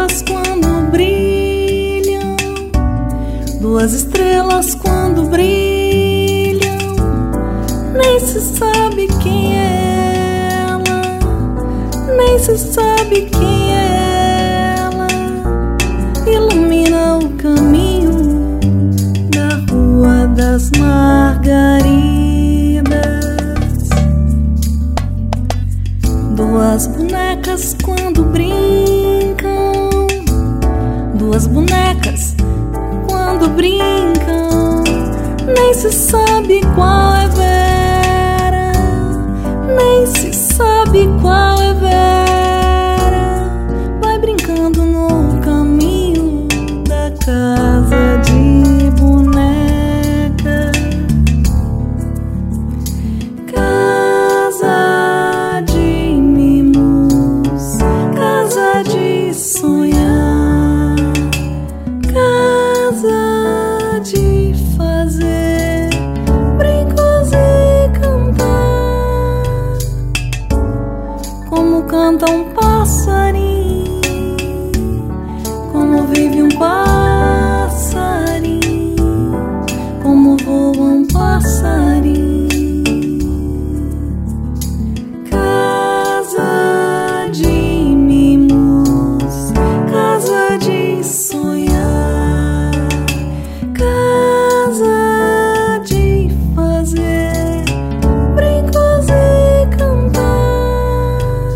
estrelas quando brilham, duas estrelas quando brilham, nem se sabe quem é ela, nem se sabe quem é ela. Ilumina o caminho da Rua das Margaridas. Duas bonecas quando brincam, duas bonecas quando brincam, nem se sabe qual é Vera, nem se sabe qual é Vera. Vai brincando no caminho da casa de boneca, casa de mimos, casa de sonhar, casa de fazer brincos e cantar, como canta um passarinho, como vive um passarinho, como voa um passarinho. Casa de mimos, casa de sonhar, casa de fazer brincos e cantar,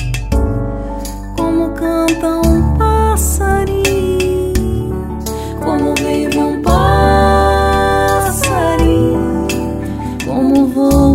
como canta um passarinho, como vive um passarinho, como voa